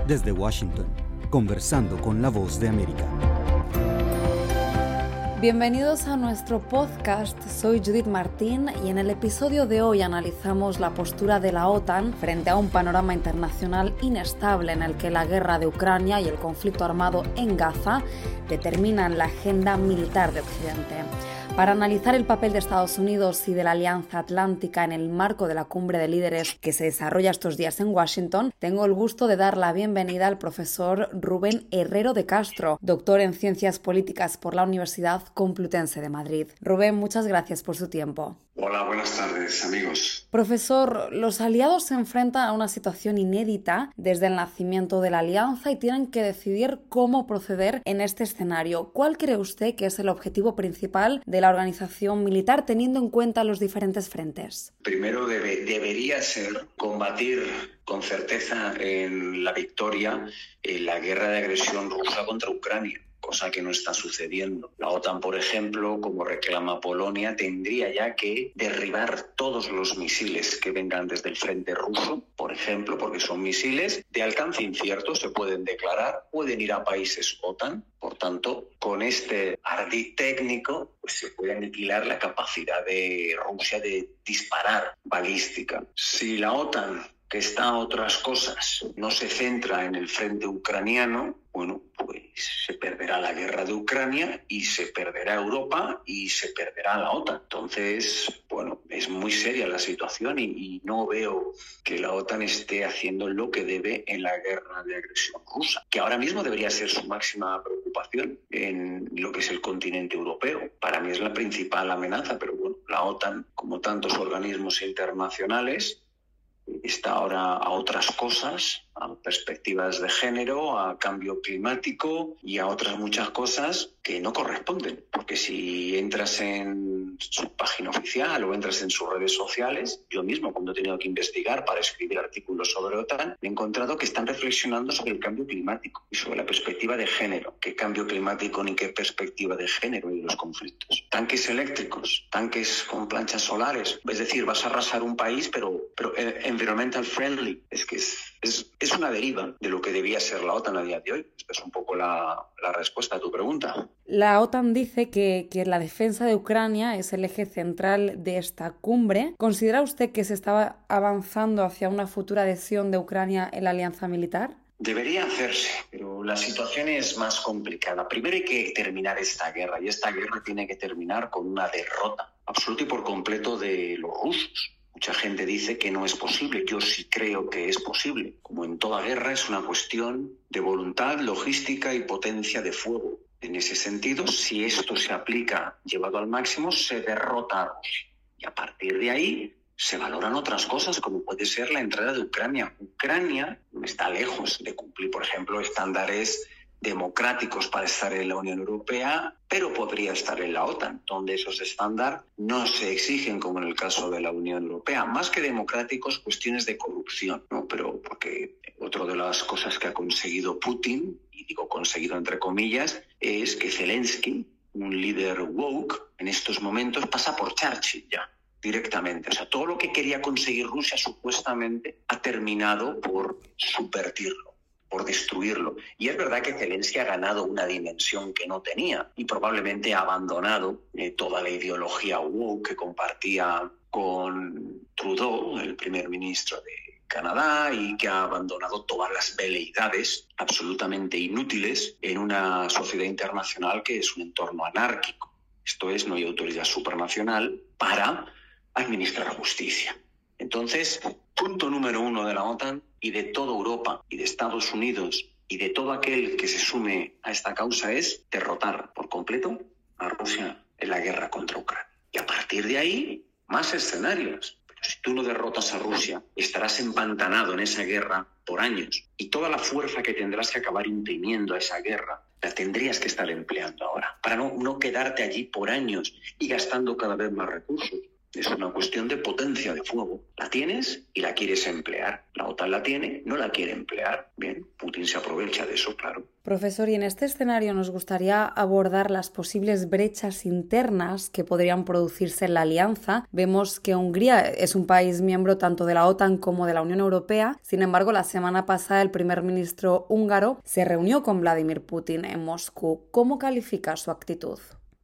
Desde Washington, conversando con la Voz de América. Bienvenidos a nuestro podcast, soy Judith Martín y en el episodio de hoy analizamos la postura de la OTAN frente a un panorama internacional inestable en el que la guerra de Ucrania y el conflicto armado en Gaza determinan la agenda militar de Occidente. Para analizar el papel de Estados Unidos y de la Alianza Atlántica en el marco de la cumbre de líderes que se desarrolla estos días en Washington, tengo el gusto de dar la bienvenida al profesor Rubén Herrero de Castro, doctor en Ciencias Políticas por la Universidad Complutense de Madrid. Rubén, muchas gracias por su tiempo. Hola, buenas tardes, amigos. Profesor, los aliados se enfrentan a una situación inédita desde el nacimiento de la alianza y tienen que decidir cómo proceder en este escenario. ¿Cuál cree usted que es el objetivo principal de la organización militar teniendo en cuenta los diferentes frentes? Primero debería ser combatir con certeza en la victoria en la guerra de agresión rusa contra Ucrania, cosa que no está sucediendo. La OTAN, por ejemplo, como reclama Polonia, tendría ya que derribar todos los misiles que vengan desde el frente ruso, por ejemplo, porque son misiles de alcance incierto, se pueden declarar, pueden ir a países OTAN. Por tanto, con este ardid técnico, pues se puede aniquilar la capacidad de Rusia de disparar balística. Si la OTAN, que está a otras cosas, no se centra en el frente ucraniano, bueno, pues se perderá la guerra de Ucrania y se perderá Europa y se perderá la OTAN. Entonces, bueno, es muy seria la situación y no veo que la OTAN esté haciendo lo que debe en la guerra de agresión rusa, que ahora mismo debería ser su máxima preocupación en lo que es el continente europeo. Para mí es la principal amenaza, pero bueno, la OTAN, como tantos organismos internacionales, está ahora a otras cosas, a perspectivas de género, a cambio climático y a otras muchas cosas que no corresponden. Porque si entras en su página oficial o entras en sus redes sociales, yo mismo cuando he tenido que investigar para escribir artículos sobre OTAN, he encontrado que están reflexionando sobre el cambio climático y sobre la perspectiva de género. ¿Qué cambio climático ni qué perspectiva de género en los conflictos? Tanques eléctricos, tanques con planchas solares. Es decir, vas a arrasar un país, pero environmental friendly. Es que es una deriva de lo que debía ser la OTAN a día de hoy. Esta es un poco la respuesta a tu pregunta. La OTAN dice que la defensa de Ucrania es el eje central de esta cumbre. ¿Considera usted que se estaba avanzando hacia una futura adhesión de Ucrania en la alianza militar? Debería hacerse, pero la situación es más complicada. Primero hay que terminar esta guerra y esta guerra tiene que terminar con una derrota absoluta y por completo de los rusos. Mucha gente dice que no es posible. Yo sí creo que es posible. Como en toda guerra, es una cuestión de voluntad, logística y potencia de fuego. En ese sentido, si esto se aplica llevado al máximo, se derrota a Rusia. Y a partir de ahí se valoran otras cosas, como puede ser la entrada de Ucrania. Ucrania está lejos de cumplir, por ejemplo, estándares democráticos para estar en la Unión Europea, pero podría estar en la OTAN, donde esos estándares no se exigen como en el caso de la Unión Europea. Más que democráticos, cuestiones de corrupción, ¿no? Pero porque otra de las cosas que ha conseguido Putin, y digo conseguido entre comillas, es que Zelensky, un líder woke, en estos momentos pasa por Churchill ya, directamente. O sea, todo lo que quería conseguir Rusia supuestamente ha terminado por subvertirlo, por destruirlo. Y es verdad que Zelensky ha ganado una dimensión que no tenía y probablemente ha abandonado toda la ideología woke que compartía con Trudeau, el primer ministro de Canadá, y que ha abandonado todas las veleidades absolutamente inútiles en una sociedad internacional que es un entorno anárquico. Esto es, no hay autoridad supranacional para administrar justicia. Entonces, punto número 1 de la OTAN y de toda Europa y de Estados Unidos y de todo aquel que se sume a esta causa es derrotar por completo a Rusia en la guerra contra Ucrania. Y a partir de ahí, más escenarios. Pero si tú no derrotas a Rusia, estarás empantanado en esa guerra por años. Y toda la fuerza que tendrás que acabar imprimiendo a esa guerra la tendrías que estar empleando ahora, para no quedarte allí por años y gastando cada vez más recursos. Es una cuestión de potencia de fuego. La tienes y la quieres emplear. La OTAN la tiene, no la quiere emplear. Bien, Putin se aprovecha de eso, claro. Profesor, y en este escenario nos gustaría abordar las posibles brechas internas que podrían producirse en la alianza. Vemos que Hungría es un país miembro tanto de la OTAN como de la Unión Europea. Sin embargo, la semana pasada el primer ministro húngaro se reunió con Vladimir Putin en Moscú. ¿Cómo califica su actitud?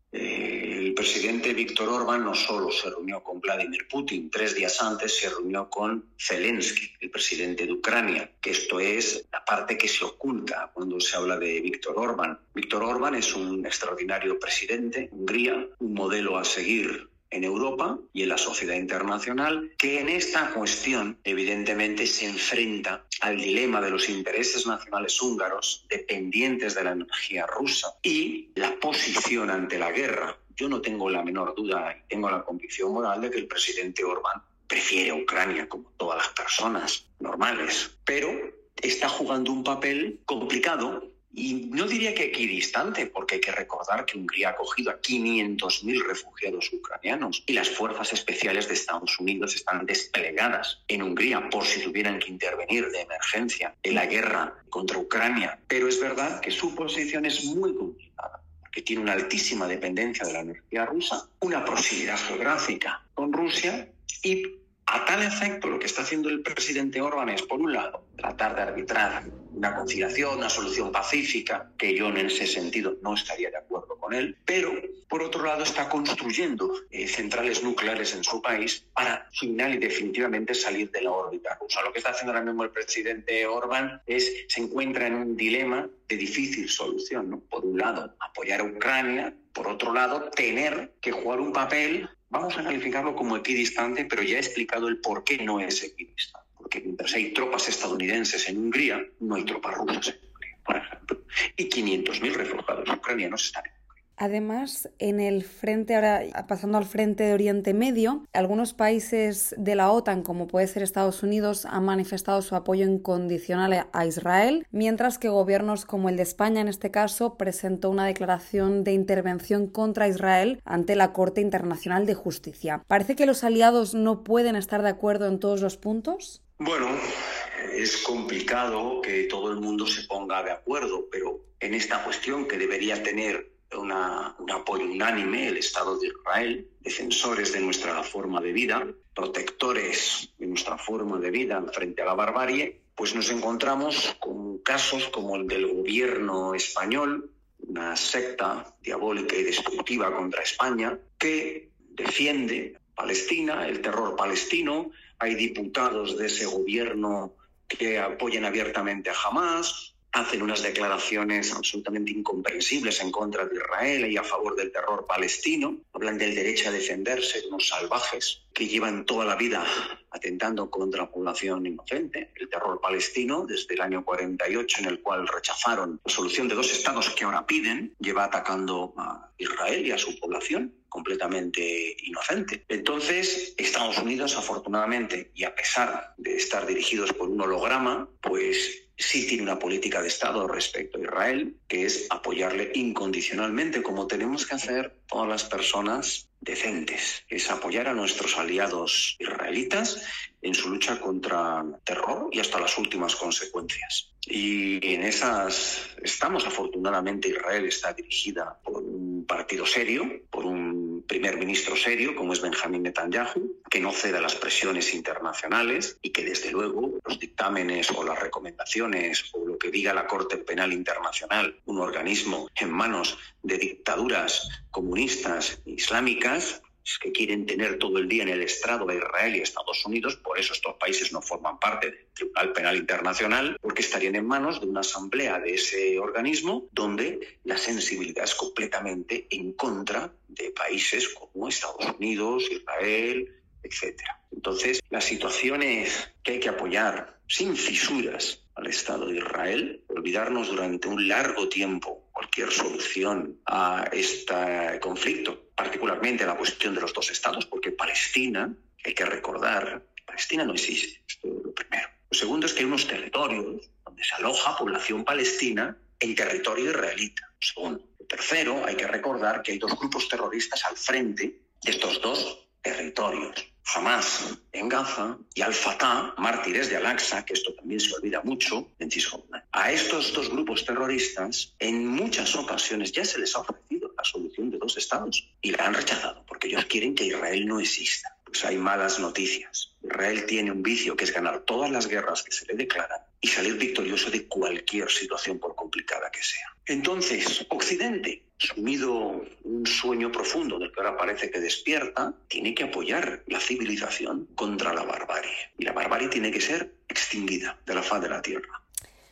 El presidente Víctor Orbán no solo se reunió con Vladimir Putin, 3 días antes se reunió con Zelensky, el presidente de Ucrania, que esto es la parte que se oculta cuando se habla de Víctor Orbán. Víctor Orbán es un extraordinario presidente, Hungría, un modelo a seguir en Europa y en la sociedad internacional, que en esta cuestión evidentemente se enfrenta al dilema de los intereses nacionales húngaros dependientes de la energía rusa y la posición ante la guerra. Yo no tengo la menor duda y tengo la convicción moral de que el presidente Orbán prefiere a Ucrania como todas las personas normales, pero está jugando un papel complicado. Y no diría que equidistante, porque hay que recordar que Hungría ha acogido a 500.000 refugiados ucranianos y las fuerzas especiales de Estados Unidos están desplegadas en Hungría por si tuvieran que intervenir de emergencia en la guerra contra Ucrania. Pero es verdad que su posición es muy complicada, porque tiene una altísima dependencia de la energía rusa, una proximidad geográfica con Rusia y a tal efecto, lo que está haciendo el presidente Orbán es, por un lado, tratar de arbitrar una conciliación, una solución pacífica, que yo en ese sentido no estaría de acuerdo con él, pero, por otro lado, está construyendo centrales nucleares en su país para final y definitivamente salir de la órbita rusa. Lo que está haciendo ahora mismo el presidente Orbán se encuentra en un dilema de difícil solución, ¿no? Por un lado, apoyar a Ucrania, por otro lado, tener que jugar un papel. Vamos a calificarlo como equidistante, pero ya he explicado el por qué no es equidistante. Porque mientras hay tropas estadounidenses en Hungría, no hay tropas rusas en Hungría, por ejemplo. Y 500.000 refugiados ucranianos están en Hungría. Además, en el frente, ahora pasando al frente de Oriente Medio, algunos países de la OTAN, como puede ser Estados Unidos, han manifestado su apoyo incondicional a Israel, mientras que gobiernos como el de España, en este caso, presentó una declaración de intervención contra Israel ante la Corte Internacional de Justicia. ¿Parece que los aliados no pueden estar de acuerdo en todos los puntos? Bueno, es complicado que todo el mundo se ponga de acuerdo, pero en esta cuestión que debería tener un apoyo unánime, el Estado de Israel, defensores de nuestra forma de vida, protectores de nuestra forma de vida frente a la barbarie, pues nos encontramos con casos como el del gobierno español, una secta diabólica y destructiva contra España, que defiende Palestina, el terror palestino. Hay diputados de ese gobierno que apoyan abiertamente a Hamás, hacen unas declaraciones absolutamente incomprensibles en contra de Israel y a favor del terror palestino. Hablan del derecho a defenderse de unos salvajes que llevan toda la vida atentando contra la población inocente. El terror palestino, desde el año 48, en el cual rechazaron la solución de 2 estados que ahora piden, lleva atacando a Israel y a su población completamente inocente. Entonces, Estados Unidos, afortunadamente, y a pesar de estar dirigidos por un holograma, pues sí tiene una política de Estado respecto a Israel, que es apoyarle incondicionalmente, como tenemos que hacer todas las personas decentes, es apoyar a nuestros aliados israelitas en su lucha contra el terror y hasta las últimas consecuencias. Y en esas estamos, afortunadamente. Israel está dirigida por un partido serio, por un primer ministro serio, como es Benjamín Netanyahu, que no cede a las presiones internacionales y que, desde luego, los dictámenes o las recomendaciones o lo que diga la Corte Penal Internacional, un organismo en manos de dictaduras comunistas islámicas, que quieren tener todo el día en el estrado a Israel y a Estados Unidos. Por eso estos países no forman parte del Tribunal Penal Internacional, porque estarían en manos de una asamblea de ese organismo donde la sensibilidad es completamente en contra de países como Estados Unidos, Israel, etc. Entonces, la situación es que hay que apoyar sin fisuras al Estado de Israel, olvidarnos durante un largo tiempo cualquier solución a este conflicto, particularmente la cuestión de los 2 estados, porque Palestina, hay que recordar, Palestina no existe, esto es lo primero. Lo segundo es que hay unos territorios donde se aloja población palestina en territorio israelita. Lo segundo. Lo tercero, hay que recordar que hay 2 grupos terroristas al frente de estos 2 territorios. Hamas en Gaza y Al-Fatah, mártires de Al-Aqsa, que esto también se olvida mucho, en Cisjordania. A estos dos grupos terroristas en muchas ocasiones ya se les ha ofrecido la solución de 2 estados y la han rechazado porque ellos quieren que Israel no exista. Pues hay malas noticias. Israel tiene un vicio que es ganar todas las guerras que se le declaran y salir victorioso de cualquier situación por complicada que sea. Entonces, Occidente, sumido un sueño profundo del que ahora parece que despierta, tiene que apoyar la civilización contra la barbarie. Y la barbarie tiene que ser extinguida de la faz de la tierra.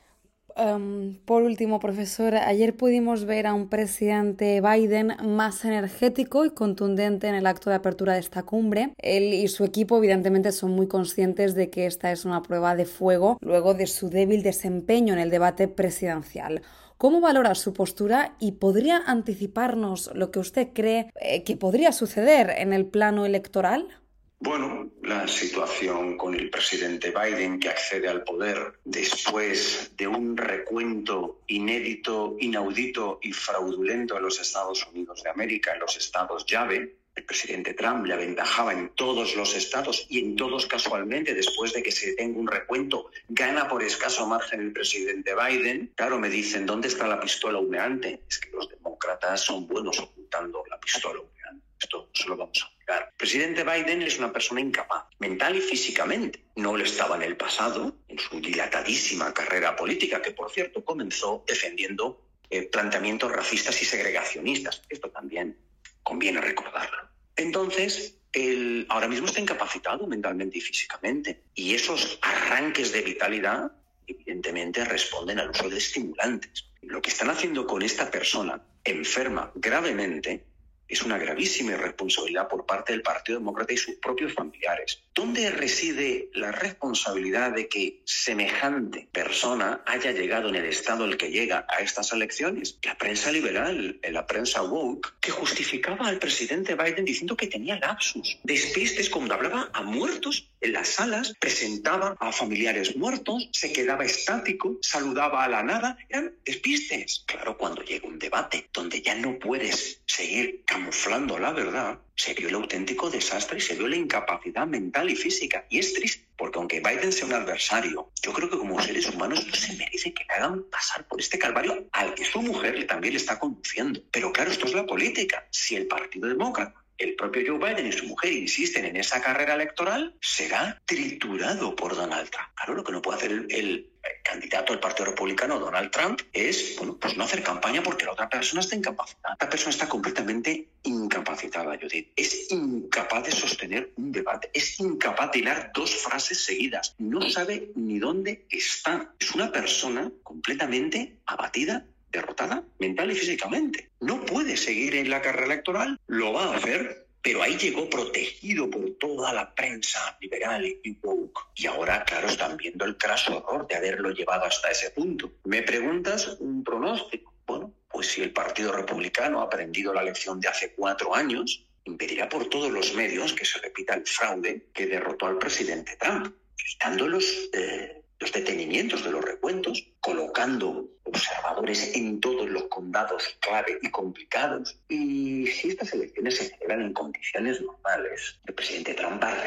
Por último, profesor, ayer pudimos ver a un presidente Biden más energético y contundente en el acto de apertura de esta cumbre. Él y su equipo evidentemente son muy conscientes de que esta es una prueba de fuego luego de su débil desempeño en el debate presidencial. ¿Cómo valora su postura y podría anticiparnos lo que usted cree que podría suceder en el plano electoral? Bueno, la situación con el presidente Biden, que accede al poder después de un recuento inédito, inaudito y fraudulento en los Estados Unidos de América, en los estados llave. El presidente Trump le aventajaba en todos los estados y en todos casualmente, después de que se tenga un recuento, gana por escaso margen el presidente Biden. Claro, me dicen, ¿dónde está la pistola humeante? Es que los demócratas son buenos ocultando la pistola humeante. Esto se lo vamos a mirar. El presidente Biden es una persona incapaz, mental y físicamente. No lo estaba en el pasado, en su dilatadísima carrera política, que por cierto comenzó defendiendo planteamientos racistas y segregacionistas. Esto también conviene recordarlo. Entonces, él ahora mismo está incapacitado mentalmente y físicamente. Y esos arranques de vitalidad, evidentemente, responden al uso de estimulantes. Lo que están haciendo con esta persona enferma gravemente es una gravísima irresponsabilidad por parte del Partido Demócrata y sus propios familiares. ¿Dónde reside la responsabilidad de que semejante persona haya llegado en el estado al que llega a estas elecciones? La prensa liberal, la prensa woke, que justificaba al presidente Biden diciendo que tenía lapsus, despistes, cuando hablaba a muertos en las salas, presentaba a familiares muertos, se quedaba estático, saludaba a la nada, eran despistes. Claro, cuando llega un debate donde ya no puedes seguir camuflando la verdad, se vio el auténtico desastre y se vio la incapacidad mental y física. Y es triste, porque aunque Biden sea un adversario, yo creo que como seres humanos no se merece que le hagan pasar por este calvario al que su mujer también le está conduciendo. Pero claro, esto es la política. Si el Partido Demócrata, el propio Joe Biden y su mujer insisten en esa carrera electoral, será triturado por Donald Trump. Claro, lo que no puede hacer el candidato del Partido Republicano, Donald Trump, es pues no hacer campaña porque la otra persona está incapacitada. La persona está completamente incapacitada, Judith. Es incapaz de sostener un debate. Es incapaz de hilar 2 frases seguidas. No sabe ni dónde está. Es una persona completamente abatida, derrotada mental y físicamente. No puede seguir en la carrera electoral, lo va a hacer, pero ahí llegó protegido por toda la prensa liberal y woke. Y ahora, claro, están viendo el craso horror de haberlo llevado hasta ese punto. ¿Me preguntas un pronóstico? Bueno, pues si el Partido Republicano ha aprendido la lección de hace 4 años, impedirá por todos los medios que se repita el fraude que derrotó al presidente Trump, quitando los detenimientos de los recuentos, colocando observadores en todos los condados clave y complicados. Y si estas elecciones se celebran en condiciones normales, el presidente Trump va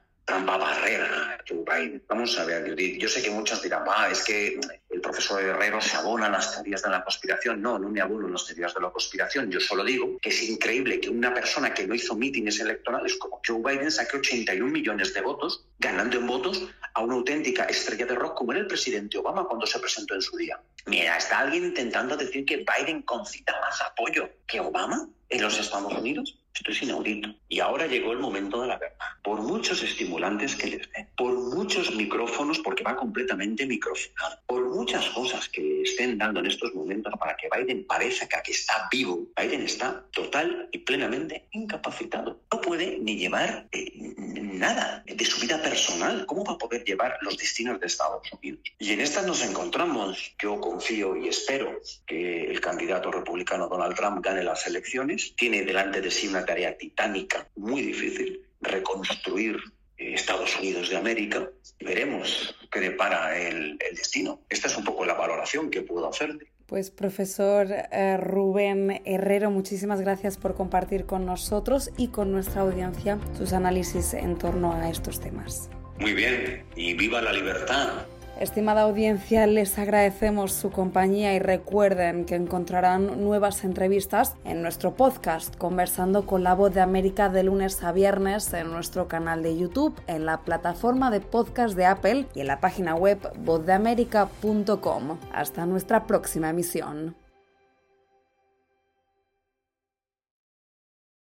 a barrer a Joe Biden. Vamos a ver, Judith, yo sé que muchos dirán, es que el profesor Herrero se abona a las teorías de la conspiración. No me abono a las teorías de la conspiración. Yo solo digo que es increíble que una persona que no hizo mítines electorales como Joe Biden saque 81 millones de votos, ganando en votos a una auténtica estrella de rock como era el presidente Obama cuando se presentó en su día. Mira, está alguien intentando decir que Biden concita más apoyo que Obama en los Estados Unidos. Esto es inaudito. Y ahora llegó el momento de la verdad. Por muchos estimulantes que les den, por muchos micrófonos, porque va completamente microfonado, por muchas cosas que le estén dando en estos momentos para que Biden parezca que está vivo, Biden está total y plenamente incapacitado. No puede ni llevar nada de su vida personal. ¿Cómo va a poder llevar los destinos de Estados Unidos? Y en estas nos encontramos. Yo confío y espero que el candidato republicano Donald Trump gane las elecciones. Tiene delante de sí una tarea titánica, muy difícil, reconstruir Estados Unidos de América. Veremos qué depara el destino. Esta es un poco la valoración que puedo hacerte. Pues profesor Rubén Herrero, muchísimas gracias por compartir con nosotros y con nuestra audiencia sus análisis en torno a estos temas. Muy bien, y viva la libertad. Estimada audiencia, les agradecemos su compañía y recuerden que encontrarán nuevas entrevistas en nuestro podcast Conversando con la Voz de América de lunes a viernes en nuestro canal de YouTube, en la plataforma de podcast de Apple y en la página web vozdeamerica.com. Hasta nuestra próxima emisión.